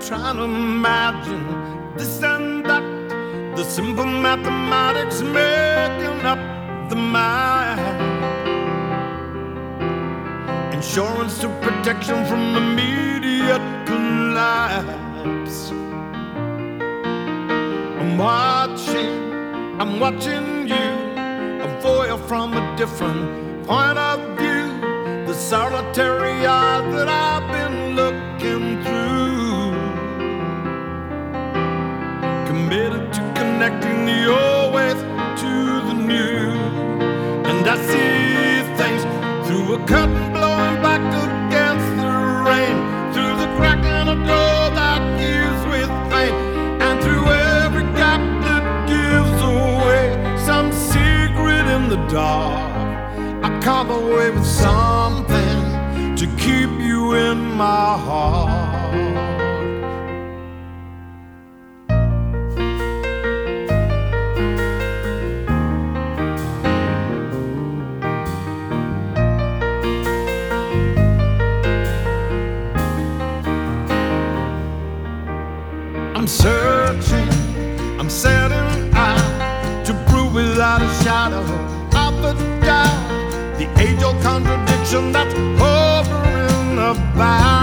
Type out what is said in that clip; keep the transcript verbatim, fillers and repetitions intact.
trying to imagine this and that, the simple mathematics making up the mind. Insurance to protection from immediate collapse. I'm watching, I'm watching you, a voyeur from a different point of view. The solitary eye that I've been looking through, committed to connecting the old ways to the new. And I see things through a curtain blowing back against the rain, through the crack in a door that gives with pain, and through every gap that gives away some secret in the dark. I come away with something to keep you in my heart. I'm searching, I'm setting out to prove without a shadow of a doubt the age-old contradiction that's hovering about.